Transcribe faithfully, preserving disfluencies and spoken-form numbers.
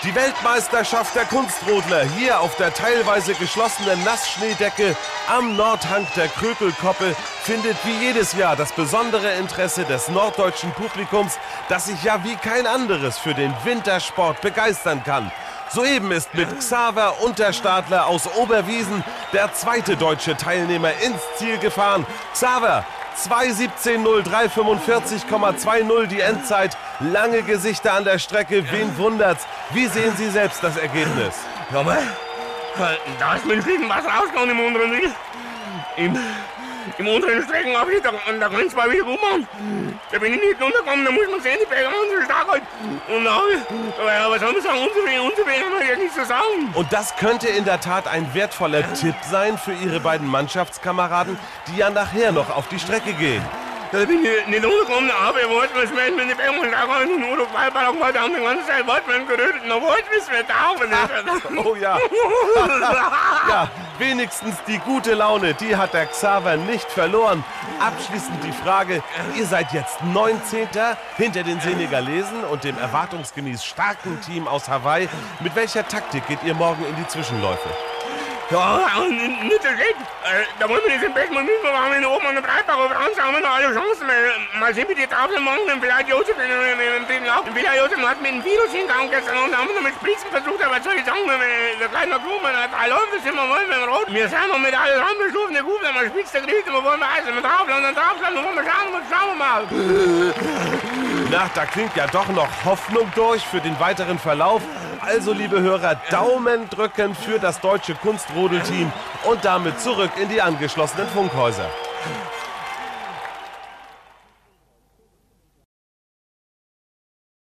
Die Weltmeisterschaft der Kunstrodler hier auf der teilweise geschlossenen Nassschneedecke am Nordhang der Krökelkoppe findet wie jedes Jahr das besondere Interesse des norddeutschen Publikums, das sich ja wie kein anderes für den Wintersport begeistern kann. Soeben ist mit Xaver Unterstadler aus Oberwiesen der zweite deutsche Teilnehmer ins Ziel gefahren. Xaver, zwei siebzehn null drei fünfundvierzig Komma zwanzig die Endzeit. Lange Gesichter an der Strecke, wen wundert's? Wie sehen Sie selbst das Ergebnis? Ja, mal, da ist mit dem was rausgegangen im unteren Winkel. Im, im unteren Streckenabschnitt, da, da kann ich zwar wieder gut machen. Da bin ich nicht runtergekommen, da muss man sehen, die Berge machen so stark halt. Und da habe ich, aber was soll man sagen, unzufrieden, unzufrieden haben wir ja nicht zu sagen. Und das könnte in der Tat ein wertvoller Tipp sein für Ihre beiden Mannschaftskameraden, die ja nachher noch auf die Strecke gehen. Da bin ich nicht runtergekommen, aber ich wollte mir schmecken, wenn die Berge mal stark haben und nur auf Waldballon heute haben die ganze Zeit Wortmann gerötet. Da wollte ich mir da. Oh ja. Ja, wenigstens die gute Laune, die hat der Xaver nicht verloren. Abschließend die Frage, ihr seid jetzt neunzehnter hinter den Senegalesen und dem erwartungsgemäß starken Team aus Hawaii. Mit welcher Taktik geht ihr morgen in die Zwischenläufe? Ja, nicht so schlecht. Da wollen wir nicht im Besten mal mitmachen. Wir haben hier oben an der Breitbach auf Franz haben wir noch alle Chancen. Mal sehen, wie die Tafel machen. Vielleicht Josef im dritten Lauf. Vielleicht Josef hat mit dem Virus hingegangen gestern und da haben wir noch mit Spritzen versucht. Aber was soll ich sagen, wenn wir der kleine Blumen hat drei Läufe, sind wir wollen mit dem Rot. Wir sind noch mit allen Rampenstufen der Kuh, wenn man spitzt, der kriegt, wir wollen wir heißen. Wir drauflassen, dann drauflassen, dann wollen wir schauen, dann schauen wir mal. Na, da klingt ja doch noch Hoffnung durch für den weiteren Verlauf. Also, liebe Hörer, Daumen drücken für das deutsche Kunstrudelteam und damit zurück in die angeschlossenen Funkhäuser.